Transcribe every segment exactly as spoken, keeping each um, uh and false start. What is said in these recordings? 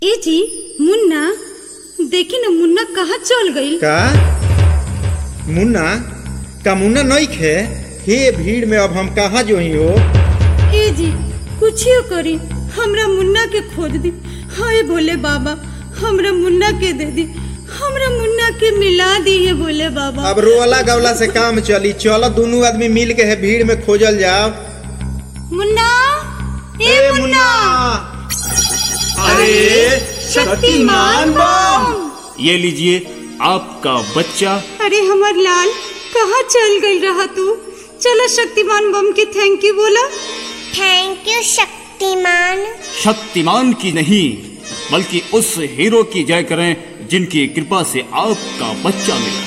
ए जी मुन्ना, देखी न मुन्ना कहाँ चल गई? का मुन्ना का मुन्ना नहीं खे हे भीड़ में अब हम कहाँ जो ही हो? ए जी कुछ करी, हमरा मुन्ना के खोज दी। हाय भोले बाबा, हमरा मुन्ना के दे दी, हमरा मुन्ना के मिला दी है भोले बाबा। अब रोला गवला से काम चली, चलो दोनों आदमी मिल के है भीड़ में खोजल जाओ। मुन्ना, ए, ए मुन्ना, मुन्ना। अरे शक्तिमान बम, ये लीजिए आपका बच्चा। अरे हमार लाल कहाँ चल गई रहा तू? चलो शक्तिमान बम की थैंक यू बोला। Thank you Shaktimaan. शक्तिमान की नहीं बल्कि उस हीरो की जय करें जिनकी कृपा से आपका बच्चा मिला।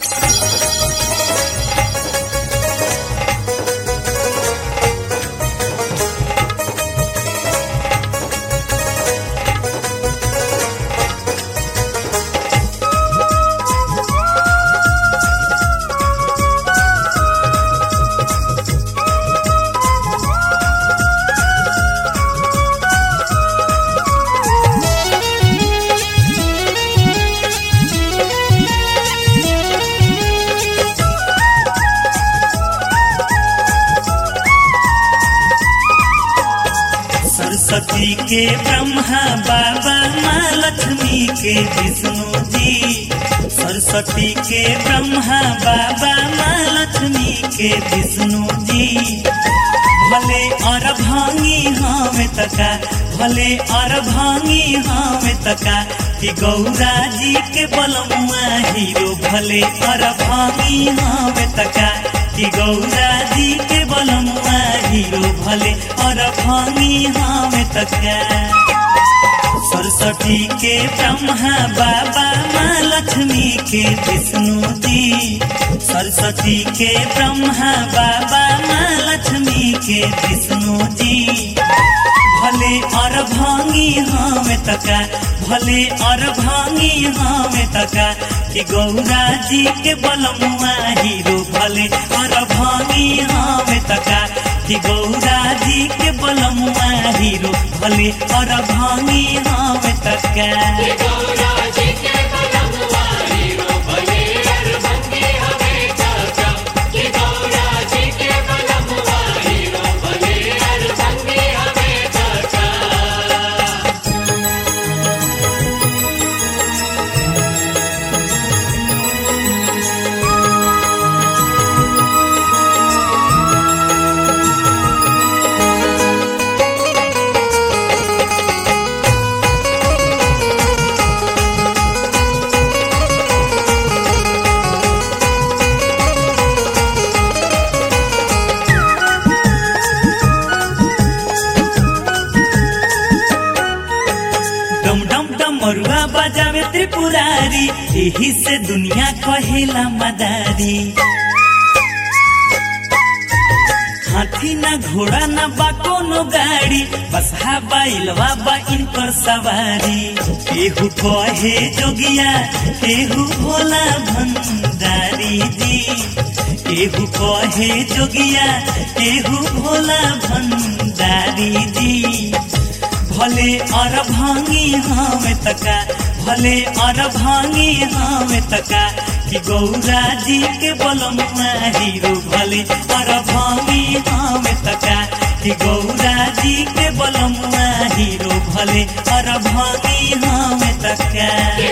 सरस्वती के ब्रह्मा बाबा माँ लक्ष्मी के विष्णु जी। सरस्वती के ब्रह्मा बाबा माँ लक्ष्मी के विष्णु जी। भले और भांगी हमें तका, भले और भांगी हमें तका कि गौरा जी के बलमुआ हीरो। भले और भांगी हमें तका कि गौरा जी के बलमुआ हीरो। भले और भांगी हमें तका। सरस्वती के ब्रह्मा बाबा माँ लक्ष्मी के विष्णु जी। सरस्वती के ब्रह्मा बाबा माँ लक्ष्मी के विष्णु जी। भले और भांगी हमें तका, भले और भांगी हमें तका कि गौरा जी के बलमुआ हीरो। भले और भांगी हमें तका कि गौरा जी के बलमुआ हीरो। भले और भांगी हमें तका। मरुआ बजावे त्रिपुरारी, यही से दुनिया कहेला मदारी। हाथी न घोड़ा न बा कोनो गाड़ी, बस हा बैलवा बा इन पर सवारी। केहू कहे जोगिया, केहू भोला भंडारी जी। केहू कहे जोगिया, केहू भोला भंडारी जी। भले और भांगी हमें तका, भले और भांगी हमें तका कि गौरा जी के बलमुआ हीरो। भले और भांगी हमें तका कि गौरा जी के बलमुआ हीरो। भले और भांगी हमें तका।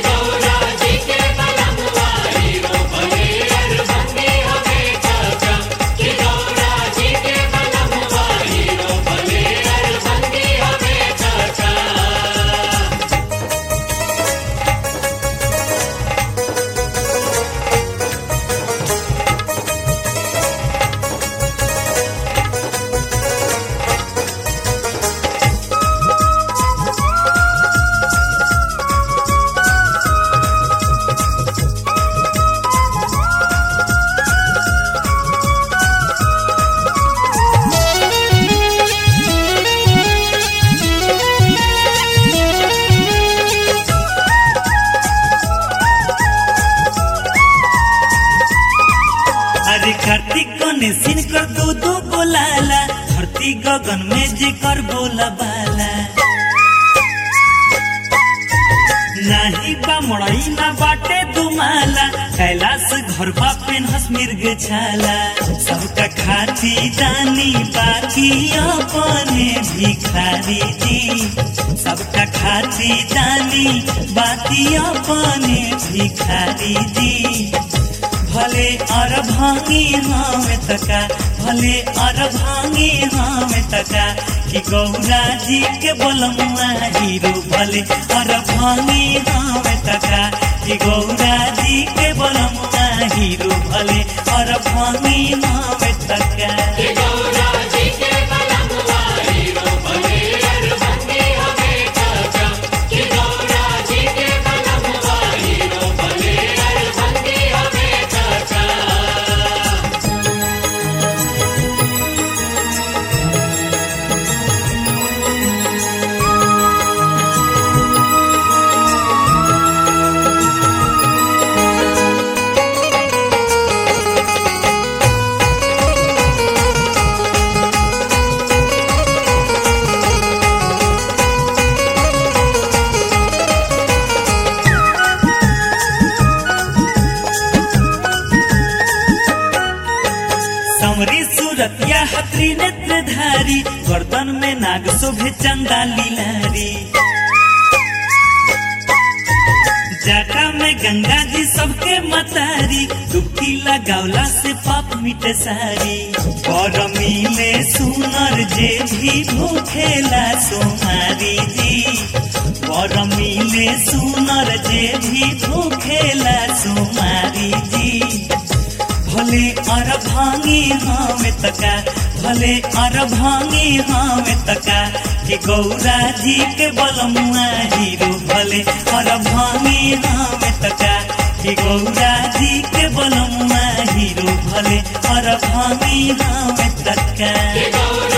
कार्तिक गणेशिन कर दो दो बोलाला, धरती गगन में जे कर बोला बाला। नाही बा मड़ई ना बाटे दुमाला कैलाश घर बा पेनहस मिर्ग छाला सबका खाती दानी बाकी अपने भिखारी जी सबका खाती दानी बाकी अपने भिखारी जी भले और भांगी हमें तका भले और भांगी हमें तका कि गौरा जी के बोलमुआ हीरो भले और भांगी हमें तका कि गौरा जी के बोलमुआ हीरो भले और भांगी हमें तका सूरतिया हथरी नेत्रधारी गर्दन में नाग शोभे चंदा लीलारी जाटा में गंगा जी सबके मतारी डुबकी लगावला से पाप मिटे सारी और मिले सुनर जे भी भूखेला सोमारी जी और मिले सुनर जे भी भूखेला सोमारी जी भले और भांगी हमें तका भले और भांगी हमें तका कि गौरा जी के बलमुआ हीरो भले और भांगी हमें तका कि गौरा जी के बलमुआ हीरो भले और भांगी हमें तका।